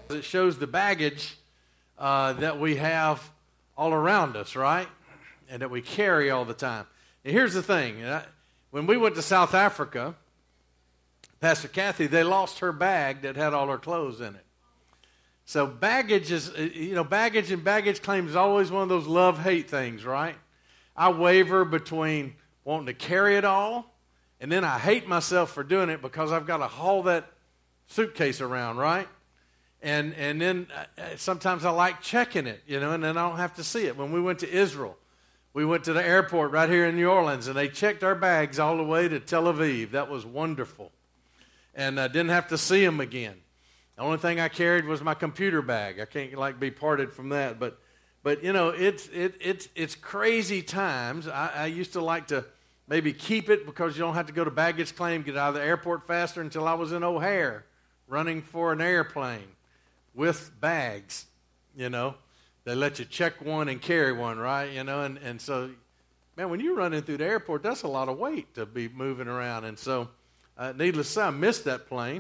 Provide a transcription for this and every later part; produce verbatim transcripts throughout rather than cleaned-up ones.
It shows the baggage uh, that we have all around us, right? And that we carry all the time. And here's the thing. When we went to South Africa, Pastor Kathy, they lost her bag that had all her clothes in it. So baggage is, you know, baggage and baggage claim is always one of those love-hate things, right? I waver between wanting to carry it all, and then I hate myself for doing it because I've got to haul that suitcase around, right? And and then uh, sometimes I like checking it, you know, and then I don't have to see it. When we went to Israel, we went to the airport right here in New Orleans, and they checked our bags all the way to Tel Aviv. That was wonderful. And I didn't have to see them again. The only thing I carried was my computer bag. I can't, like, be parted from that. But, but you know, it's it, it's it's crazy times. I, I used to like to maybe keep it because you don't have to go to baggage claim, get out of the airport faster until I was in O'Hare running for an airplane with bags, you know. They let you check one and carry one, right? You know, and, and so, man, when you're running through the airport, that's a lot of weight to be moving around. And so, uh, needless to say, I missed that plane.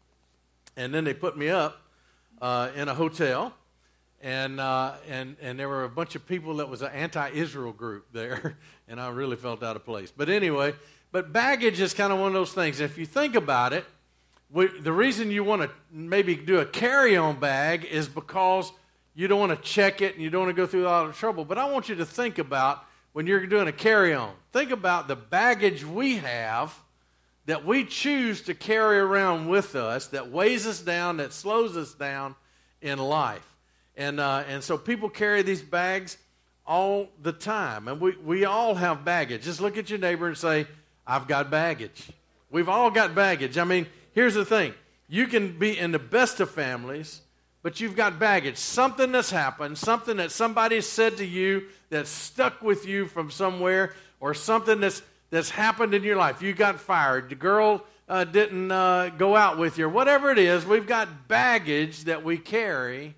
And then they put me up uh, in a hotel, and uh, and and there were a bunch of people that was an anti-Israel group there, and I really felt out of place. But anyway, but baggage is kind of one of those things. If you think about it, we, the reason you want to maybe do a carry-on bag is because you don't want to check it and you don't want to go through all the trouble. But I want you to think about when you're doing a carry-on. Think about the baggage we have that we choose to carry around with us that weighs us down, that slows us down in life. And uh, and so people carry these bags all the time. And we, we all have baggage. Just look at your neighbor and say, I've got baggage. We've all got baggage. I mean, here's the thing. You can be in the best of families, but you've got baggage. Something that's happened, something that somebody said to you that's stuck with you from somewhere, or something that's that's happened in your life. You got fired. The girl uh, didn't uh, go out with you. Whatever it is, we've got baggage that we carry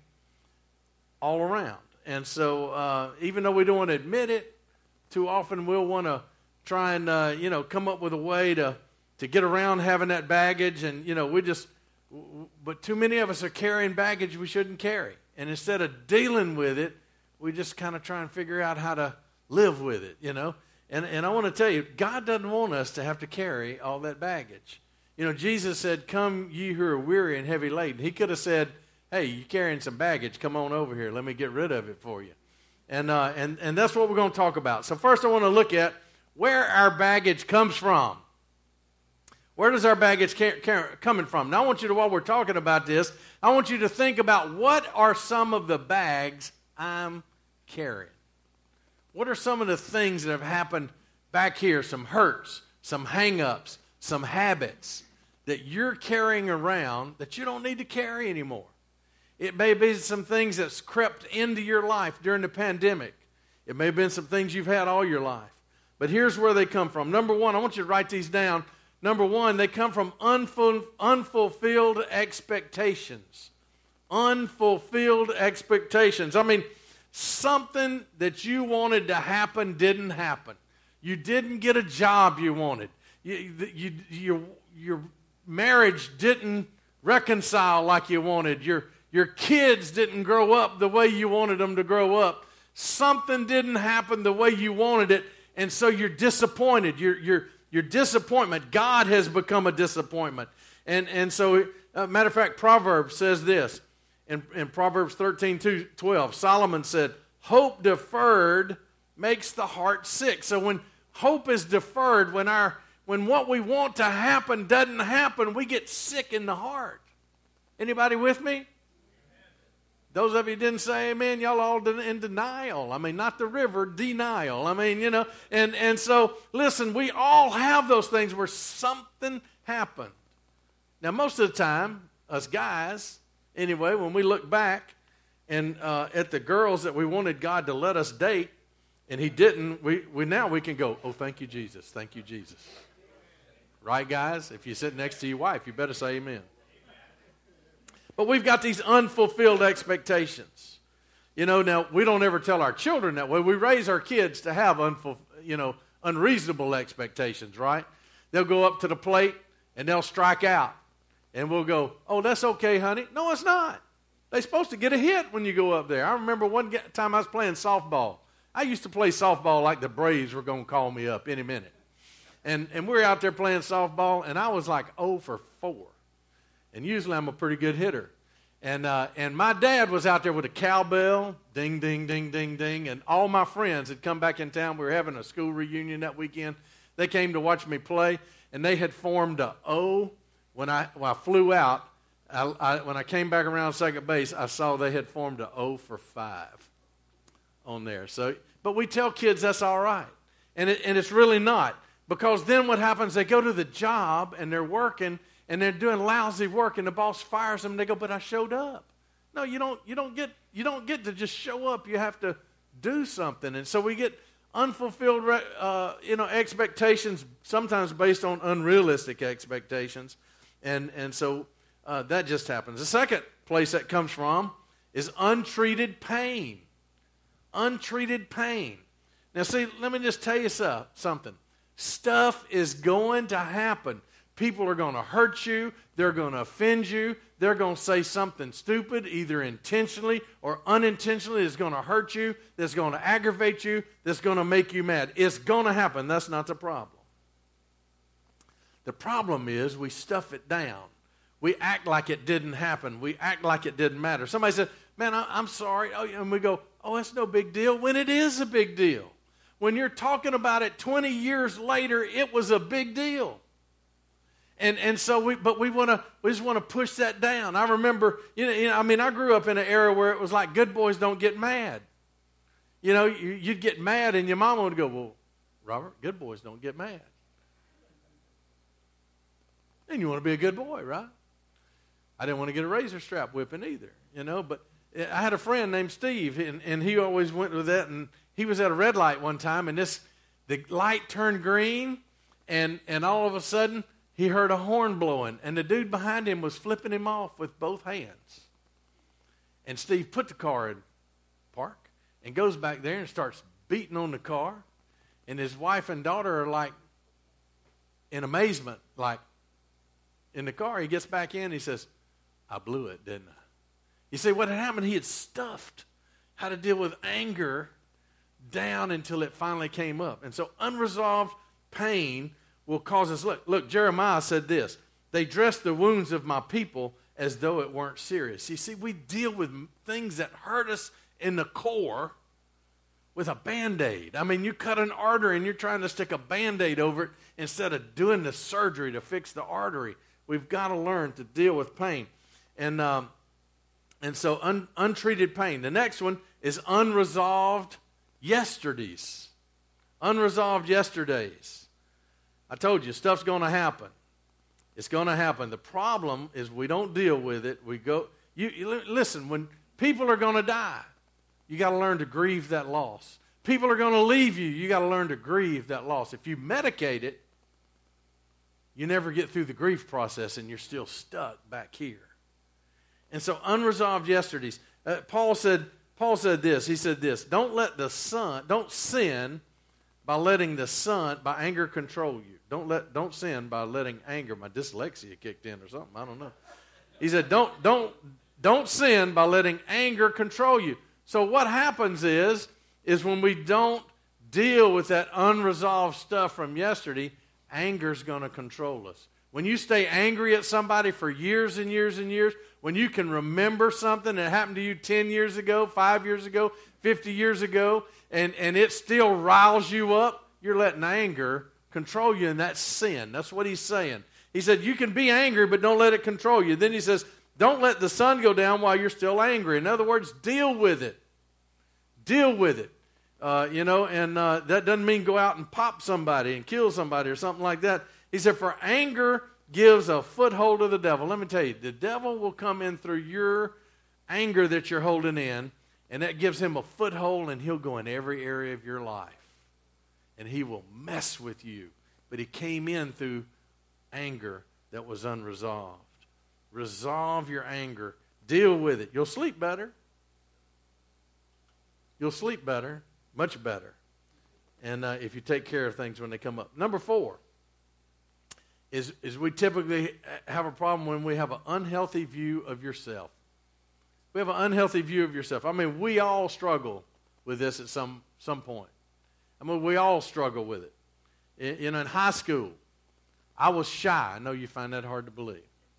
all around. And so uh, even though we don't want to admit it, too often we'll want to try and, uh, you know, come up with a way to, to get around having that baggage. And, you know, we just, but too many of us are carrying baggage we shouldn't carry. And instead of dealing with it, we just kind of try and figure out how to live with it, you know. And and I want to tell you, God doesn't want us to have to carry all that baggage. You know, Jesus said, come ye who are weary and heavy laden. He could have said, hey, you're carrying some baggage. Come on over here. Let me get rid of it for you. And uh, and, and that's what we're going to talk about. So first I want to look at where our baggage comes from. Where does our baggage car- car- coming from? Now I want you to, while we're talking about this, I want you to think about what are some of the bags I'm carrying. What are some of the things that have happened back here, some hurts, some hang-ups, some habits that you're carrying around that you don't need to carry anymore? It may be some things that's crept into your life during the pandemic. It may have been some things you've had all your life. But here's where they come from. Number one, I want you to write these down. Number one, they come from unful- unfulfilled expectations. Unfulfilled expectations. I mean, something that you wanted to happen didn't happen. You didn't get a job you wanted. You, you, your, your marriage didn't reconcile like you wanted. Your, your kids didn't grow up the way you wanted them to grow up. Something didn't happen the way you wanted it, and so you're disappointed. Your, your, your disappointment, God has become a disappointment. And, and so, uh, matter of fact, Proverbs says this. In, in Proverbs thirteen, twelve, Solomon said, hope deferred makes the heart sick. So when hope is deferred, when our when what we want to happen doesn't happen, we get sick in the heart. Anybody with me? Amen. Those of you didn't say amen, y'all all in denial. I mean, not the river, denial. I mean, you know, and, and so, listen, we all have those things where something happened. Now, most of the time, us guys, anyway, when we look back and uh, at the girls that we wanted God to let us date, and He didn't, we, we now we can go, oh, thank you, Jesus. Thank you, Jesus. Right, guys? If you sit next to your wife, you better say amen. But we've got these unfulfilled expectations. You know, now, we don't ever tell our children that way. We raise our kids to have, unful, you know, unreasonable expectations, right? They'll go up to the plate, and they'll strike out. And we'll go, oh, that's okay, honey. No, it's not. They're supposed to get a hit when you go up there. I remember one time I was playing softball. I used to play softball like the Braves were going to call me up any minute. And and we were out there playing softball, and I was like oh for four. And usually I'm a pretty good hitter. And uh, and my dad was out there with a cowbell, ding, ding, ding, ding, ding. And all my friends had come back in town. We were having a school reunion that weekend. They came to watch me play, and they had formed a O. When I, when I flew out, I, I, when I came back around second base, I saw they had formed a O for five on there. So, but we tell kids that's all right. And, it, and it's really not. Because then what happens, they go to the job, and they're working, and they're doing lousy work, and the boss fires them, and they go, but I showed up. No, you don't, you don't get, you don't get to just show up. You have to do something. And so we get unfulfilled uh, you know, expectations, sometimes based on unrealistic expectations. And, and so uh, that just happens. The second place that comes from is untreated pain. Untreated pain. Now, see, let me just tell you so, something. Stuff is going to happen. People are going to hurt you. They're going to offend you. They're going to say something stupid, either intentionally or unintentionally, that's going to hurt you, that's going to aggravate you, that's going to make you mad. It's going to happen. That's not the problem. The problem is we stuff it down. We act like it didn't happen. We act like it didn't matter. Somebody said, man, I, I'm sorry. Oh, and we go, oh, that's no big deal, when it is a big deal. When you're talking about it twenty years later, it was a big deal. And and so we, but we want to, we just want to push that down. I remember, you know, you know, I mean, I grew up in an era where it was like, good boys don't get mad. You know, you, you'd get mad, and your mama would go, well, Robert, good boys don't get mad. And you want to be a good boy, right? I didn't want to get a razor strap whipping either, you know. But I had a friend named Steve, and, and he always went with that. And he was at a red light one time, and this the light turned green, and and all of a sudden he heard a horn blowing, and the dude behind him was flipping him off with both hands. And Steve put the car in park and goes back there and starts beating on the car, and his wife and daughter are like in amazement, like. In the car, he gets back in, he says, I blew it, didn't I? You see, what had happened, he had stuffed how to deal with anger down until it finally came up. And so unresolved pain will cause us, look, look, Jeremiah said this, they dress the wounds of my people as though it weren't serious. You see, we deal with things that hurt us in the core with a Band-Aid. I mean, you cut an artery and you're trying to stick a Band-Aid over it instead of doing the surgery to fix the artery. We've got to learn to deal with pain. And um, and so un, untreated pain. The next one is unresolved yesterdays. Unresolved yesterdays. I told you, stuff's going to happen. It's going to happen. The problem is we don't deal with it. We go, you, you listen, when people are going to die, you got to learn to grieve that loss. People are going to leave you. You got to learn to grieve that loss. If you medicate it, you never get through the grief process, and you're still stuck back here. And so unresolved yesterdays. Uh, Paul said. Paul said this. He said this. Don't let the sun. Don't sin by letting the sun by anger control you. Don't let. Don't sin by letting anger. My dyslexia kicked in or something. I don't know. He said don't don't don't sin by letting anger control you. So what happens is is when we don't deal with that unresolved stuff from yesterday, anger's going to control us. When you stay angry at somebody for years and years and years, when you can remember something that happened to you ten years ago, five years ago, fifty years ago, and, and it still riles you up, you're letting anger control you, and that's sin. That's what he's saying. He said, you can be angry, but don't let it control you. Then he says, don't let the sun go down while you're still angry. In other words, deal with it. Deal with it. Uh, you know, and uh, that doesn't mean go out and pop somebody and kill somebody or something like that. He said, for anger gives a foothold to the devil. Let me tell you, the devil will come in through your anger that you're holding in, and that gives him a foothold, and he'll go in every area of your life. And he will mess with you. But he came in through anger that was unresolved. Resolve your anger. Deal with it. You'll sleep better. You'll sleep better. Much better. And uh, if you take care of things when they come up. Number four is, is we typically have a problem when we have an unhealthy view of yourself. We have an unhealthy view of yourself. I mean, we all struggle with this at some, some point. I mean, we all struggle with it. In, you know, in high school, I was shy. I know you find that hard to believe.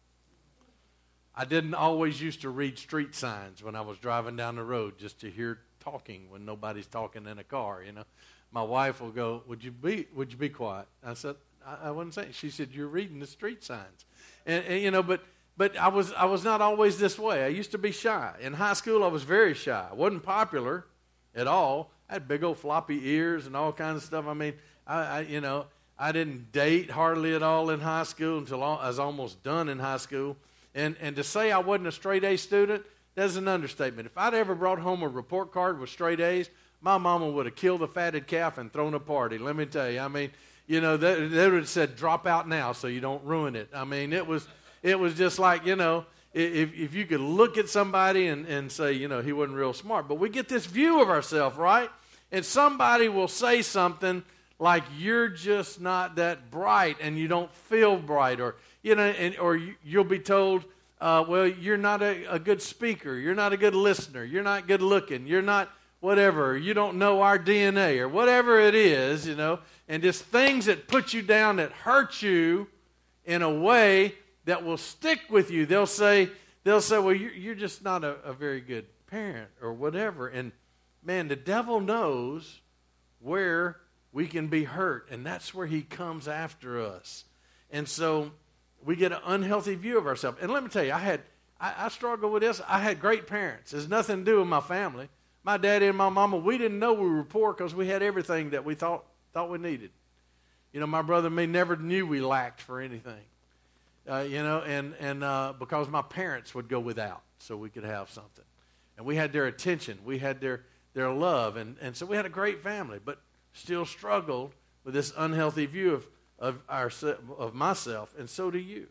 I didn't always used to read street signs when I was driving down the road just to hear talking when nobody's talking in a car, you know. My wife will go, would you be would you be quiet? I said, I, I wasn't saying. She said, you're reading the street signs. And, and you know, but but I was I was not always this way. I used to be shy. In high school, I was very shy. I wasn't popular at all. I had big old floppy ears and all kinds of stuff. I mean, I, I you know, I didn't date hardly at all in high school until I was almost done in high school. And and to say I wasn't a straight A student, that's an understatement. If I'd ever brought home a report card with straight A's, my mama would have killed a fatted calf and thrown a party. Let me tell you. I mean, you know, they, they would have said, drop out now so you don't ruin it. I mean, it was it was just like, you know, if if you could look at somebody and, and say, you know, he wasn't real smart. But we get this view of ourselves, right? And somebody will say something like, you're just not that bright and you don't feel bright. Or, you know, and, or you, you'll be told, uh, well, you're not a, a good speaker. You're not a good listener. You're not good looking. You're not whatever. You don't know our D N A or whatever it is, you know. And just things that put you down that hurt you in a way that will stick with you. They'll say, they'll say, well, you're, you're just not a, a very good parent or whatever. And, man, the devil knows where we can be hurt, and that's where he comes after us. And so we get an unhealthy view of ourselves. And let me tell you, I had I, I struggled with this. I had great parents. There's nothing to do with my family. My daddy and my mama, we didn't know we were poor because we had everything that we thought thought we needed. You know, my brother and me never knew we lacked for anything. Uh, you know, and, and uh, because my parents would go without so we could have something. And we had their attention. We had their, their love. And, and so we had a great family, but still struggled with this unhealthy view of, of, our, of myself, and so do you.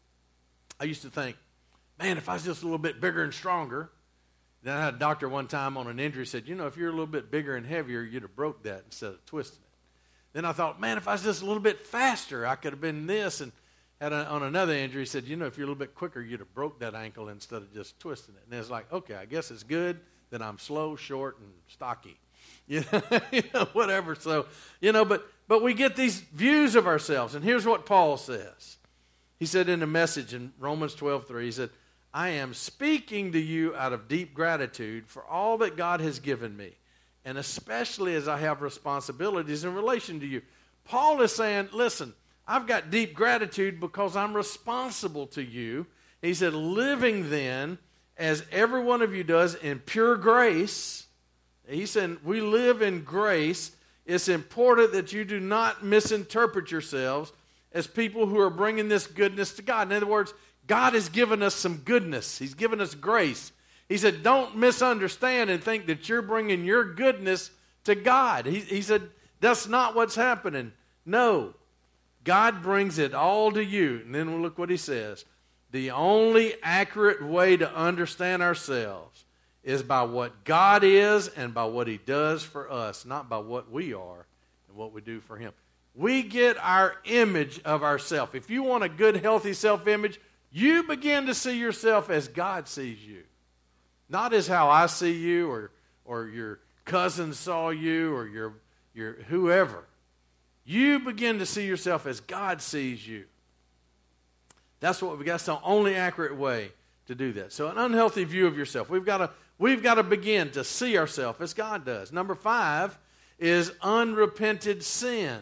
I used to think, man, if I was just a little bit bigger and stronger. Then I had a doctor one time on an injury said, you know, if you're a little bit bigger and heavier, you'd have broke that instead of twisting it. Then I thought, man, if I was just a little bit faster, I could have been this. And had a, on another injury said, you know, if you're a little bit quicker, you'd have broke that ankle instead of just twisting it. And it's like, okay, I guess it's good that I'm slow, short, and stocky. You know, you know, whatever. So, you know, but but we get these views of ourselves. And here's what Paul says. He said in a message in Romans twelve three, he said, I am speaking to you out of deep gratitude for all that God has given me, and especially as I have responsibilities in relation to you. Paul is saying, listen, I've got deep gratitude because I'm responsible to you. He said, living then, as every one of you does, in pure grace. He said, we live in grace. It's important that you do not misinterpret yourselves as people who are bringing this goodness to God. In other words, God has given us some goodness. He's given us grace. He said, don't misunderstand and think that you're bringing your goodness to God. He, he said, that's not what's happening. No, God brings it all to you. And then we'll look what he says. The only accurate way to understand ourselves is by what God is and by what he does for us, not by what we are and what we do for him. We get our image of ourselves. If you want a good, healthy self-image, you begin to see yourself as God sees you. Not as how I see you or or your cousin saw you or your your whoever. You begin to see yourself as God sees you. That's what we got. That's the only accurate way to do that. So an unhealthy view of yourself. We've got to we've got to begin to see ourselves as God does. Number five is unrepented sin.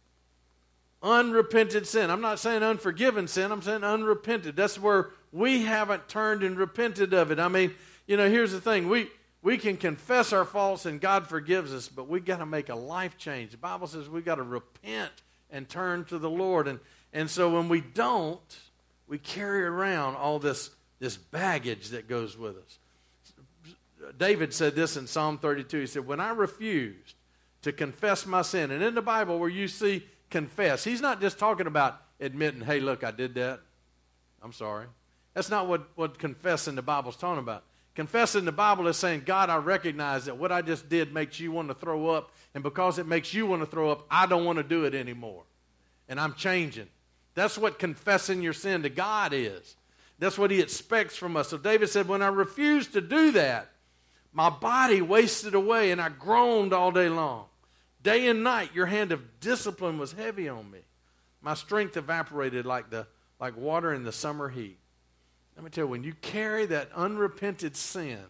Unrepented sin. I'm not saying unforgiven sin. I'm saying unrepented. That's where we haven't turned and repented of it. I mean, you know, here's the thing. We we can confess our faults and God forgives us, but we got to make a life change. The Bible says we got to repent and turn to the Lord. And and so when we don't, we carry around all this this baggage that goes with us. David said this in Psalm thirty-two. He said, when I refused to confess my sin, and in the Bible where you see confess, he's not just talking about admitting, hey, look, I did that. I'm sorry. That's not what, what confessing the Bible's talking about. Confessing the Bible is saying, God, I recognize that what I just did makes you want to throw up, and because it makes you want to throw up, I don't want to do it anymore. And I'm changing. That's what confessing your sin to God is. That's what he expects from us. So David said, when I refused to do that, my body wasted away and I groaned all day long. Day and night, your hand of discipline was heavy on me. My strength evaporated like the like water in the summer heat. Let me tell you, when you carry that unrepented sin,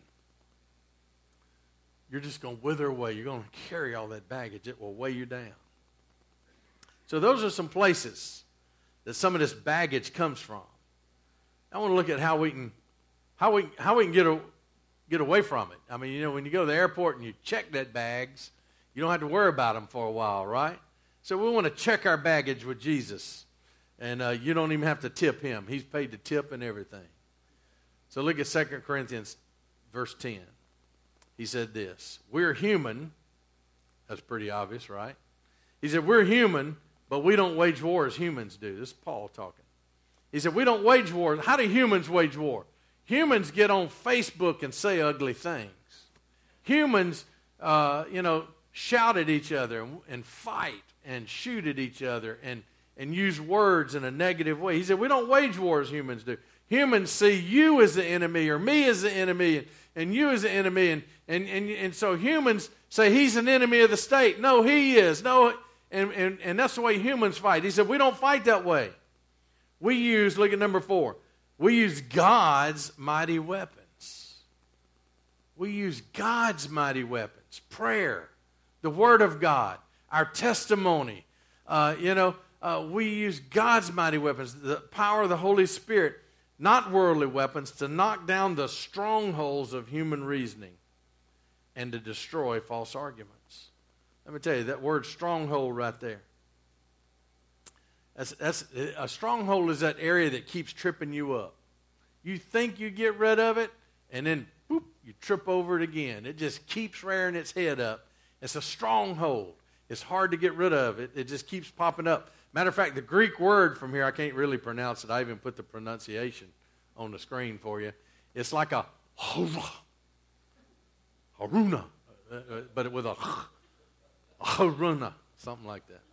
you're just going to wither away. You're going to carry all that baggage. It will weigh you down. So those are some places that some of this baggage comes from. I want to look at how we can how we how we can get a, get away from it. I mean, you know, when you go to the airport and you check that bags, you don't have to worry about them for a while, right? So we want to check our baggage with Jesus. And uh, you don't even have to tip him. He's paid the tip and everything. So look at Second Corinthians verse ten. He said this, we're human. That's pretty obvious, right? He said, we're human, but we don't wage war as humans do. This is Paul talking. He said, we don't wage war. How do humans wage war? Humans get on Facebook and say ugly things. Humans, uh, you know, shout at each other and, and fight and shoot at each other and, and use words in a negative way. He said, we don't wage war as humans do. Humans see you as the enemy or me as the enemy and, and you as the enemy. And, and, and, and so humans say he's an enemy of the state. No, he is. No, and, and, and that's the way humans fight. He said, we don't fight that way. We use, look at number four, we use God's mighty weapons. We use God's mighty weapons. Prayer, the Word of God, our testimony. Uh, you know, uh, we use God's mighty weapons, the power of the Holy Spirit, not worldly weapons, to knock down the strongholds of human reasoning and to destroy false arguments. Let me tell you, that word stronghold right there. That's, that's, a stronghold is that area that keeps tripping you up. You think you get rid of it, and then, boop, you trip over it again. It just keeps rearing its head up. It's a stronghold. It's hard to get rid of it. It just keeps popping up. Matter of fact, the Greek word from here, I can't really pronounce it. I even put the pronunciation on the screen for you. It's like a haruna, haruna, but with a haruna, something like that.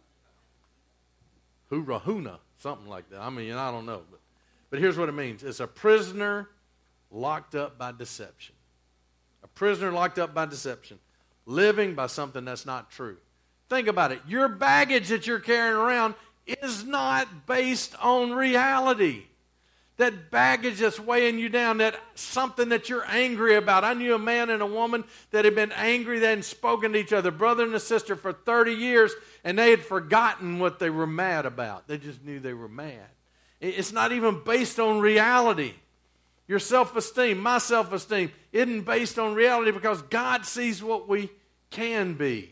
Hurahuna, something like that. I mean, I don't know. But, but here's what it means. It's a prisoner locked up by deception. A prisoner locked up by deception. Living by something that's not true. Think about it. Your baggage that you're carrying around is not based on reality. That baggage that's weighing you down, that something that you're angry about. I knew a man and a woman that had been angry. They hadn't spoken to each other, brother and a sister, for thirty years, and they had forgotten what they were mad about. They just knew they were mad. It's not even based on reality. Your self-esteem, my self-esteem, isn't based on reality because God sees what we can be,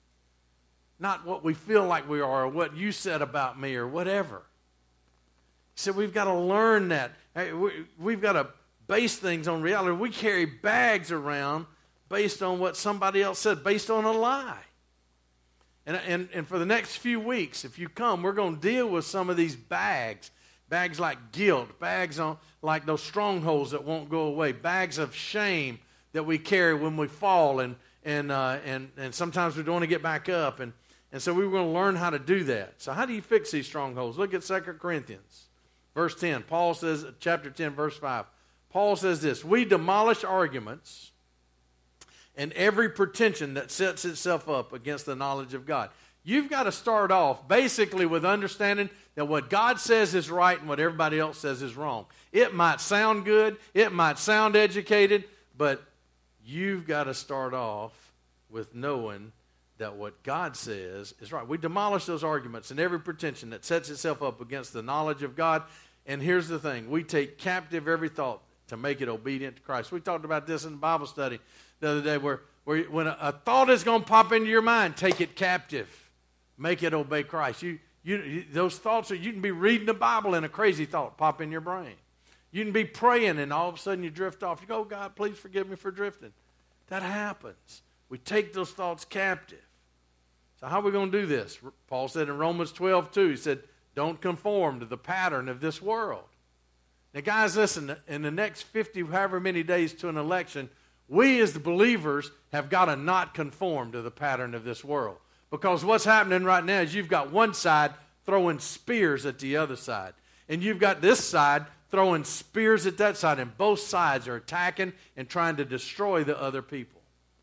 not what we feel like we are or what you said about me or whatever. He said we've got to learn that. We've got to base things on reality. We carry bags around based on what somebody else said, based on a lie. And, and, and for the next few weeks, if you come, we're going to deal with some of these bags. Bags like guilt, bags on like those strongholds that won't go away, bags of shame that we carry when we fall, and and uh, and and sometimes we don't want to get back up. And, and so we were going to learn how to do that. So how do you fix these strongholds? Look at Second Corinthians. Verse ten, Paul says, chapter ten, verse five, Paul says this, we demolish arguments and every pretension that sets itself up against the knowledge of God. You've got to start off basically with understanding that what God says is right and what everybody else says is wrong. It might sound good, it might sound educated, but you've got to start off with knowing that what God says is right. We demolish those arguments and every pretension that sets itself up against the knowledge of God. And here's the thing. We take captive every thought to make it obedient to Christ. We talked about this in the Bible study the other day where, where when a, a thought is going to pop into your mind, take it captive. Make it obey Christ. You, you, you, those thoughts are, you can be reading the Bible and a crazy thought pop in your brain. You can be praying and all of a sudden you drift off. You go, oh, God, please forgive me for drifting. That happens. We take those thoughts captive. So how are we going to do this? Paul said in Romans twelve two, he said, don't conform to the pattern of this world. Now, guys, listen, in the next fifty, however many days to an election, we as the believers have got to not conform to the pattern of this world. Because what's happening right now is you've got one side throwing spears at the other side. And you've got this side throwing spears at that side, and both sides are attacking and trying to destroy the other people.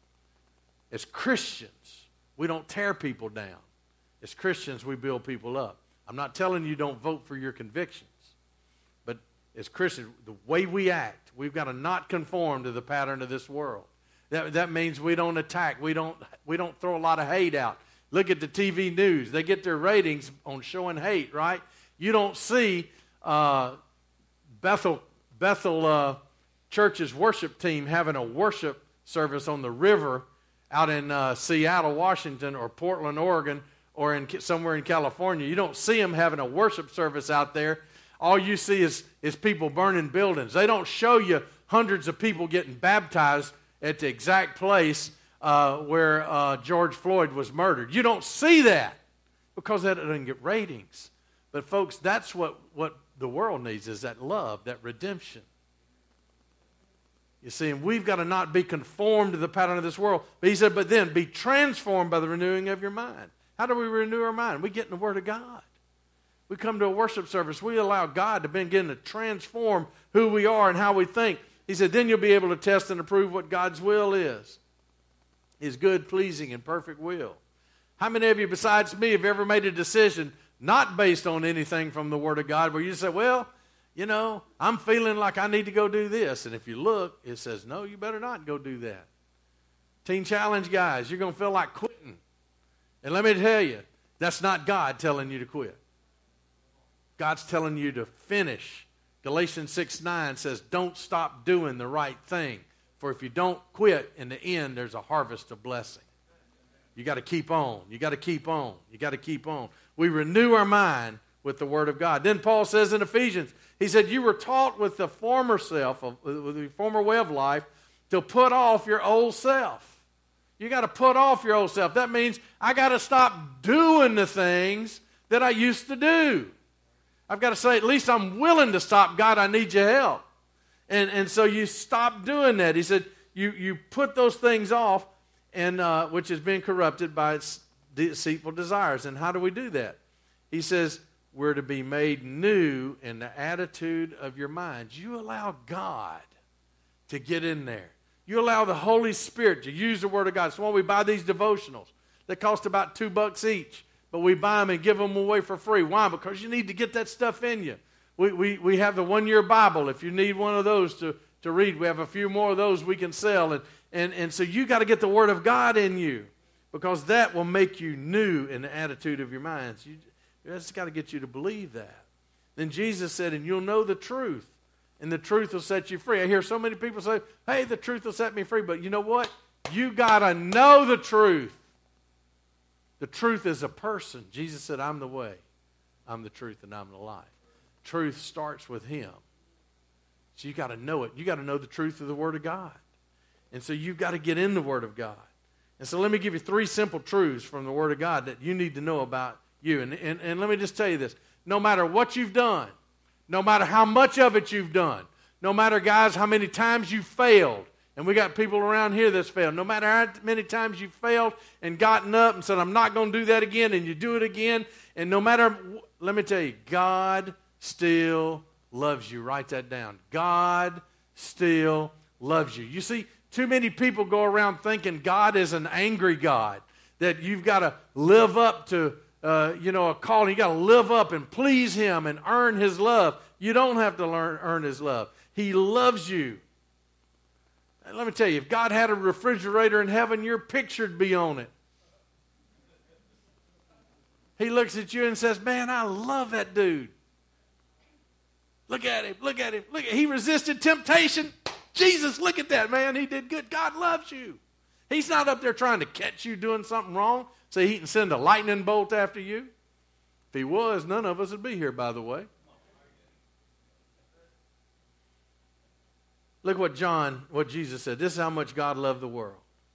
As Christians, we don't tear people down. As Christians, we build people up. I'm not telling you don't vote for your convictions. But as Christians, the way we act, we've got to not conform to the pattern of this world. That, that means we don't attack. We don't, we don't throw a lot of hate out. Look at the T V news. They get their ratings on showing hate, right? You don't see uh, Bethel, Bethel uh, Church's worship team having a worship service on the river out in uh, Seattle, Washington, or Portland, Oregon, or in somewhere in California. You don't see them having a worship service out there. All you see is, is people burning buildings. They don't show you hundreds of people getting baptized at the exact place uh, where uh, George Floyd was murdered. You don't see that because that doesn't get ratings. But folks, that's what, what the world needs, is that love, that redemption. You see, and we've got to not be conformed to the pattern of this world. But he said, but then be transformed by the renewing of your mind. How do we renew our mind? We get in the Word of God. We come to a worship service. We allow God to begin to transform who we are and how we think. He said, then you'll be able to test and approve what God's will is. His good, pleasing, and perfect will. How many of you besides me have ever made a decision not based on anything from the Word of God where you say, well, you know, I'm feeling like I need to go do this. And if you look, it says, no, you better not go do that. Teen Challenge guys, you're going to feel like quitting. And let me tell you, that's not God telling you to quit. God's telling you to finish. Galatians six nine says, don't stop doing the right thing. For if you don't quit, in the end, there's a harvest of blessing. You got to keep on. You got to keep on. You got to keep on. We renew our mind with the Word of God. Then Paul says in Ephesians, he said, you were taught with the former self, with the former way of life, to put off your old self. You got to put off your old self. That means I got to stop doing the things that I used to do. I've got to say, at least I'm willing to stop. God, I need your help. And, and so you stop doing that. He said, you, you put those things off, and uh, which has been corrupted by its deceitful desires. And how do we do that? He says, we're to be made new in the attitude of your minds. You allow God to get in there. You allow the Holy Spirit to use the Word of God. That's why we buy these devotionals. They cost about two bucks each. But we buy them and give them away for free. Why? Because you need to get that stuff in you. We we, we have the one-year Bible. If you need one of those to, to read, we have a few more of those we can sell. And, and, and so you got to get the Word of God in you, because that will make you new in the attitude of your minds. You just got to get you to believe that. Then Jesus said, and you'll know the truth, and the truth will set you free. I hear so many people say, hey, the truth will set me free. But you know what? You got to know the truth. The truth is a person. Jesus said, I'm the way, I'm the truth, and I'm the life. Truth starts with Him. So you got to know it. You got to know the truth of the Word of God. And so you've got to get in the Word of God. And so let me give you three simple truths from the Word of God that you need to know about you. And, and, and let me just tell you this. No matter what you've done, no matter how much of it you've done, no matter, guys, how many times you failed, and we got people around here that's failed. No matter how many times you failed and gotten up and said, I'm not going to do that again, and you do it again, and no matter, let me tell you, God still loves you. Write that down. God still loves you. You see, too many people go around thinking God is an angry God, that you've got to live up to, uh, you know, a calling. You got to live up and please Him and earn His love. You don't have to learn, earn His love. He loves you. And let me tell you, if God had a refrigerator in heaven, your picture would be on it. He looks at you and says, man, I love that dude. Look at him, look at him. Look at, he resisted temptation. Jesus, look at that, man. He did good. God loves you. He's not up there trying to catch you doing something wrong so He can send a lightning bolt after you. If He was, none of us would be here, by the way. Look what John, what Jesus said. This is how much God loved the world.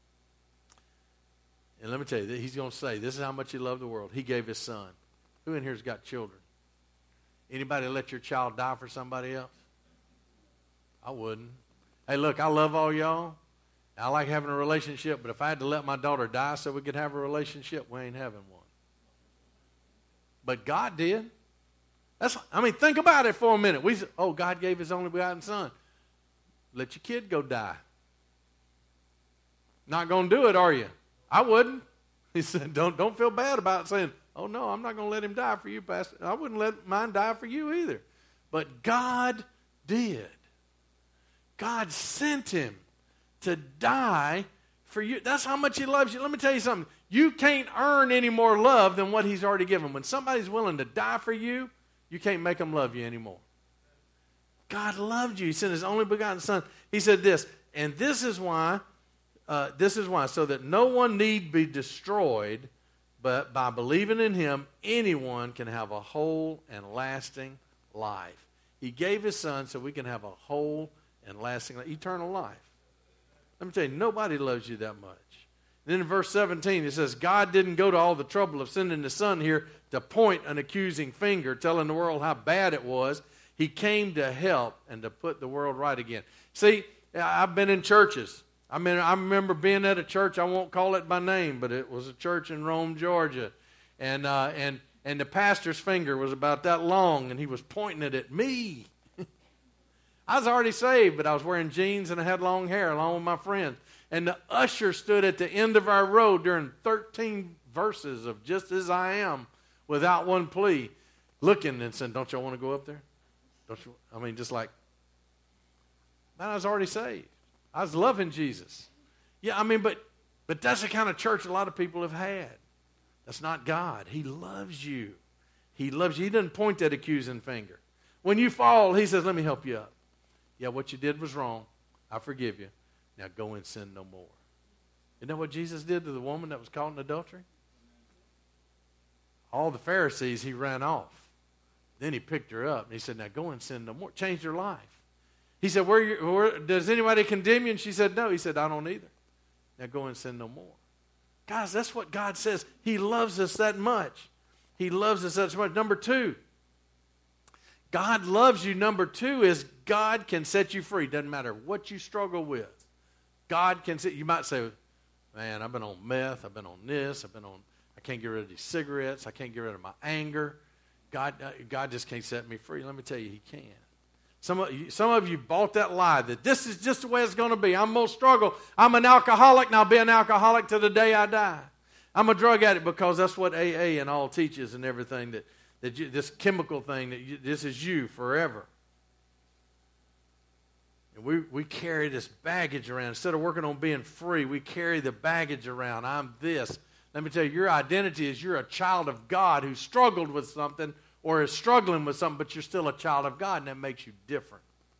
And let me tell you, He's going to say, this is how much He loved the world. He gave His Son. Who in here's got children? Anybody let your child die for somebody else? I wouldn't. Hey, look, I love all y'all. I like having a relationship, but if I had to let my daughter die so we could have a relationship, we ain't having one. But God did. That's, I mean, think about it for a minute. We say, oh, God gave his only begotten son. Let your kid go die. Not going to do it, are you? I wouldn't. He said, don't, don't feel bad about saying, oh, no, I'm not going to let him die for you, Pastor. I wouldn't let mine die for you either. But God did. God sent him to die for you. That's how much he loves you. Let me tell you something. You can't earn any more love than what he's already given. When somebody's willing to die for you, you can't make them love you anymore. God loved you. He sent his only begotten son. He said this, and this is why, uh, this is why, so that no one need be destroyed, but by believing in him, anyone can have a whole and lasting life. He gave his son so we can have a whole and lasting, eternal life. Let me tell you, nobody loves you that much. Then in verse seventeen, it says, God didn't go to all the trouble of sending the son here to point an accusing finger, telling the world how bad it was. He came to help and to put the world right again. See, I've been in churches. I mean, I remember being at a church, I won't call it by name, but it was a church in Rome, Georgia. And, uh, and, and the pastor's finger was about that long, and he was pointing it at me. I was already saved, but I was wearing jeans and I had long hair along with my friends. And the usher stood at the end of our row during thirteen verses of Just As I Am without one plea, looking and saying, don't y'all want to go up there? Don't you? I mean, just like, man, I was already saved. I was loving Jesus. Yeah, I mean, but but that's the kind of church a lot of people have had. That's not God. He loves you. He loves you. He doesn't point that accusing finger. When you fall, he says, let me help you up. Yeah, what you did was wrong. I forgive you. Now go and sin no more. Isn't that what Jesus did to the woman that was caught in adultery? All the Pharisees, he ran off. Then he picked her up and he said, now go and sin no more. Changed her life. He said, where, you, where does anybody condemn you? And she said, no. He said, I don't either. Now go and sin no more. Guys, that's what God says. He loves us that much. He loves us that much. Number two, God loves you. Number two is God can set you free. Doesn't matter what you struggle with. God can set, you might say, man, I've been on meth, I've been on this, I've been on, I can't get rid of these cigarettes, I can't get rid of my anger. God, uh, God just can't set me free. Let me tell you, he can. Some of you, some of you bought that lie that this is just the way it's going to be. I'm going to struggle. I'm an alcoholic, and I'll be an alcoholic till the day I die. I'm a drug addict because that's what A A and all teaches and everything, that, that you, this chemical thing, that you, this is you forever. And we, we carry this baggage around. Instead of working on being free, we carry the baggage around. I'm this. Let me tell you, your identity is you're a child of God who struggled with something or is struggling with something, but you're still a child of God, and that makes you different.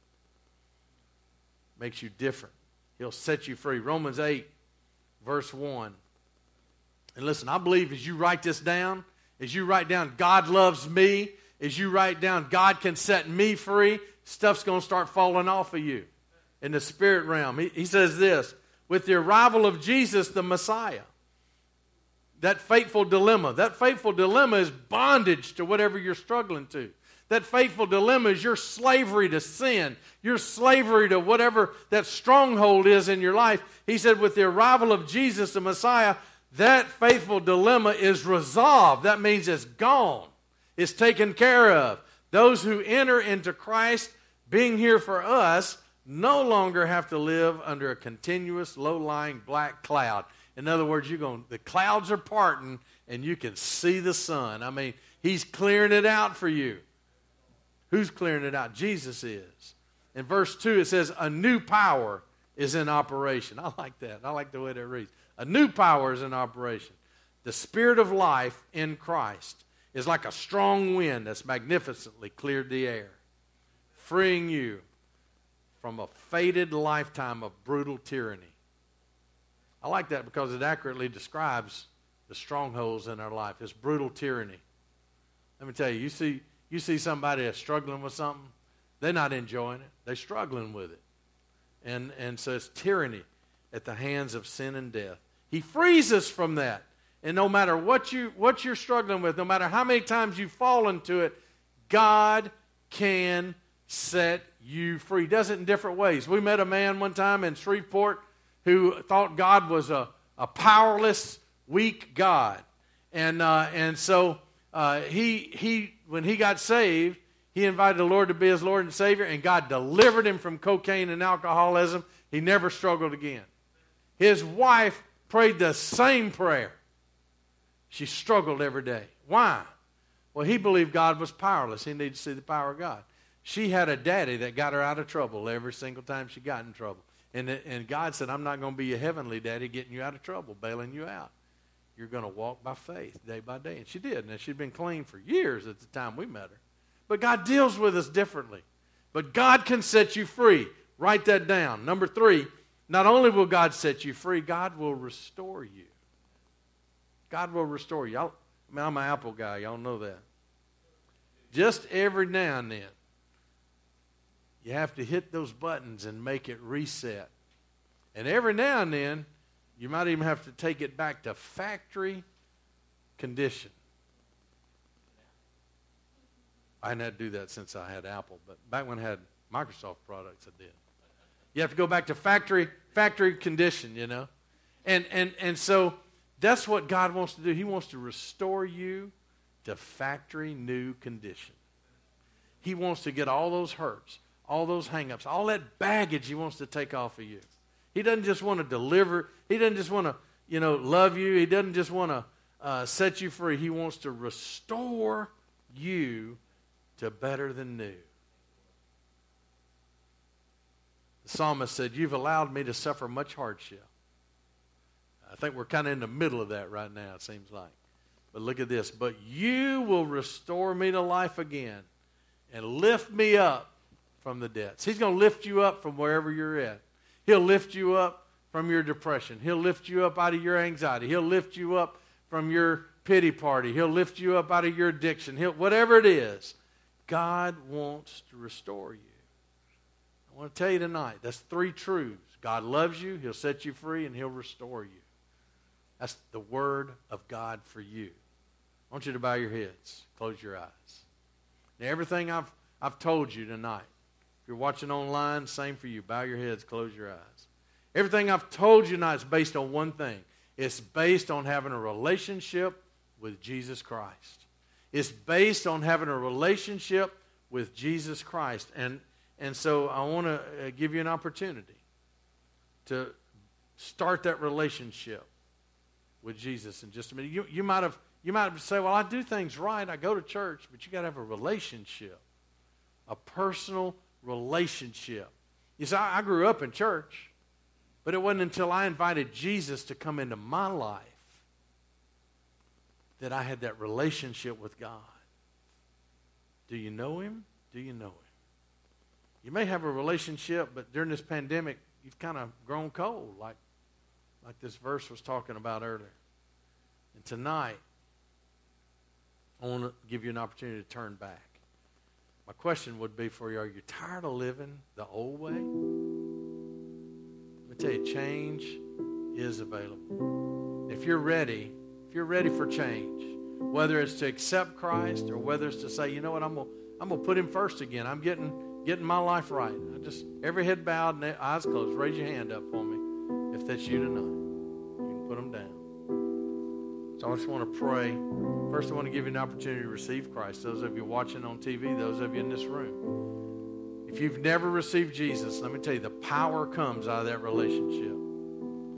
Makes you different. He'll set you free. Romans eight, verse one. And listen, I believe as you write this down, as you write down, God loves me, as you write down, God can set me free, stuff's going to start falling off of you in the spirit realm. He, he says this, with the arrival of Jesus, the Messiah, that fateful dilemma, that fateful dilemma is bondage to whatever you're struggling to. That fateful dilemma is your slavery to sin, your slavery to whatever that stronghold is in your life. He said with the arrival of Jesus, the Messiah, that faithful dilemma is resolved. That means it's gone. It's taken care of. Those who enter into Christ, being here for us, no longer have to live under a continuous, low-lying black cloud. In other words, you're going, the clouds are parting, and you can see the sun. I mean, he's clearing it out for you. Who's clearing it out? Jesus is. In verse two, it says, a new power is in operation. I like that. I like the way that reads. A new power is in operation. The Spirit of life in Christ is like a strong wind that's magnificently cleared the air, freeing you from a fated lifetime of brutal tyranny. I like that because it accurately describes the strongholds in our life. It's brutal tyranny. Let me tell you, you see, you see somebody that's struggling with something, they're not enjoying it. They're struggling with it. And, and so it's tyranny at the hands of sin and death. He frees us from that. And no matter what, you, what you're struggling with, no matter how many times you fall into it, God can set you free. He does it in different ways. We met a man one time in Shreveport who thought God was a, a powerless, weak God. And, uh, and so uh, he, he, when he got saved, he invited the Lord to be his Lord and Savior, and God delivered him from cocaine and alcoholism. He never struggled again. His wife prayed the same prayer. She struggled every day. Why? Well, he believed God was powerless. He needed to see the power of God. She had a daddy that got her out of trouble every single time she got in trouble. And, and God said, I'm not going to be your heavenly daddy getting you out of trouble, bailing you out. You're going to walk by faith day by day. And she did. And she'd been clean for years at the time we met her. But God deals with us differently. But God can set you free. Write that down. Number three, not only will God set you free, God will restore you. God will restore you. I'll, I mean, I'm an Apple guy. Y'all know that. Just every now and then, you have to hit those buttons and make it reset. And every now and then, you might even have to take it back to factory condition. I hadn't had to do that since I had Apple, but back when I had Microsoft products, I did. You have to go back to factory factory condition, you know. And and and so that's what God wants to do. He wants to restore you to factory new condition. He wants to get all those hurts, all those hang-ups, all that baggage he wants to take off of you. He doesn't just want to deliver. He doesn't just want to, you know, love you. He doesn't just want to uh, set you free. He wants to restore you to better than new. The psalmist said, you've allowed me to suffer much hardship. I think we're kind of in the middle of that right now, it seems like. But look at this. But you will restore me to life again and lift me up from the depths. He's going to lift you up from wherever you're at. He'll lift you up from your depression. He'll lift you up out of your anxiety. He'll lift you up from your pity party. He'll lift you up out of your addiction. He'll, whatever it is, God wants to restore you. I want to tell you tonight, that's three truths. God loves you, he'll set you free, and he'll restore you. That's the word of God for you. I want you to bow your heads, close your eyes. Now, everything I've, I've told you tonight, if you're watching online, same for you. Bow your heads, close your eyes. Everything I've told you tonight is based on one thing. It's based on having a relationship with Jesus Christ. It's based on having a relationship with Jesus Christ. And, and so I want to give you an opportunity to start that relationship with Jesus in just a minute. You, you might have you might have say, well, I do things right. I go to church, but you got to have a relationship, a personal relationship. You see, I, I grew up in church, but it wasn't until I invited Jesus to come into my life that I had that relationship with God. Do you know him? Do you know him? You may have a relationship, but during this pandemic, you've kind of grown cold, like, like this verse was talking about earlier. And tonight, I want to give you an opportunity to turn back. My question would be for you, are you tired of living the old way? Let me tell you, change is available. If you're ready, if you're ready for change, whether it's to accept Christ or whether it's to say, you know what, I'm going I'm going to put him first again. I'm getting getting my life right. I just every head bowed and eyes closed. Raise your hand up for me if that's you tonight. You can put them down. So I just want to pray. First, I want to give you an opportunity to receive Christ. Those of you watching on T V, those of you in this room. If you've never received Jesus, let me tell you, the power comes out of that relationship.